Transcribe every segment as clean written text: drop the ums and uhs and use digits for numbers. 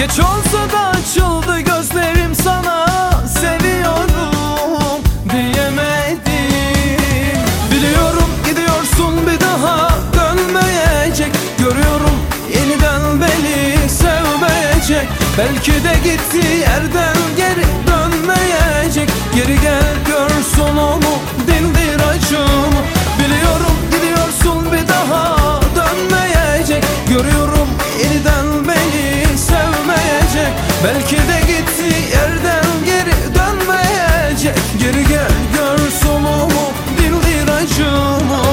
Geç olsa da açıldı gözlerim, sana seviyorum diyemedim. Biliyorum gidiyorsun, bir daha dönmeyecek. Görüyorum yeniden beni sevmeyecek. Belki de gittiği yerden geri dönmeyecek. Geri gel görsün onu, dindir acımı. Biliyorum gidiyorsun, bir daha dönmeyecek. Görüyorum yeniden beni sevmeyecek. Belki de gittiği yerden geri dönmeyecek. Geri gel görsün onu, dindir acımı.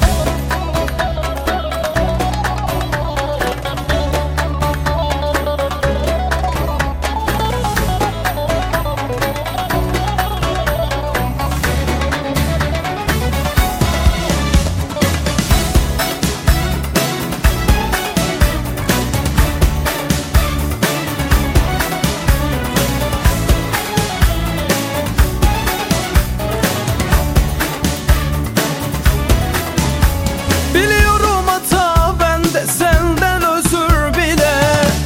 Biliyorum hata bende, senden özür bile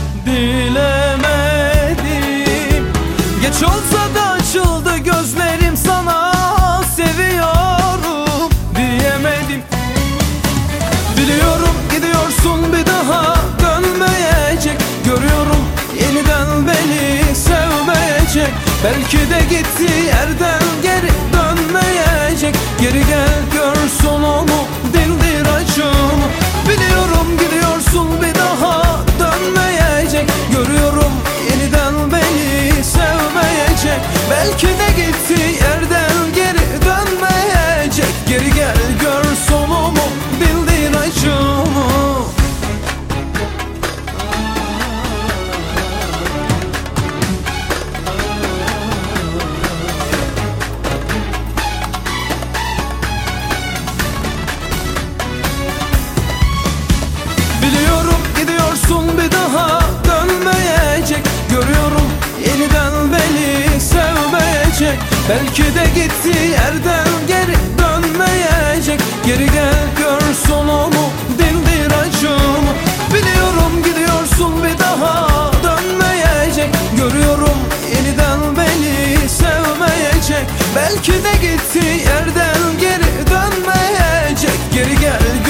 dilemedim. Geç olsa da açıldı gözlerim, sana seviyorum diyemedim. Biliyorum gidiyorsun, bir daha dönmeyecek. Görüyorum yeniden beni sevmeyecek. Belki de gittiği yerden geri dönmeyecek. Geri gel görsün onu, dindir acımı. Biliyorum gidiyorsun, bir daha dönmeyecek. Görüyorum yeniden beni sevmeyecek. Belki de gittiği yerden geri dönmeyecek. Geri gel görsün onu, dindir acımı. Biliyorum gidiyorsun, bir daha dönmeyecek. Görüyorum yeniden beni sevmeyecek. Belki de gittiği yerden geri dönmeyecek. Geri gel görsün onu, dindir acımı. Biliyorum gidiyorsun, bir daha dönmeyecek. Görüyorum yeniden beni sevmeyecek. Belki de gittiği yerden geri dönmeyecek. Geri gel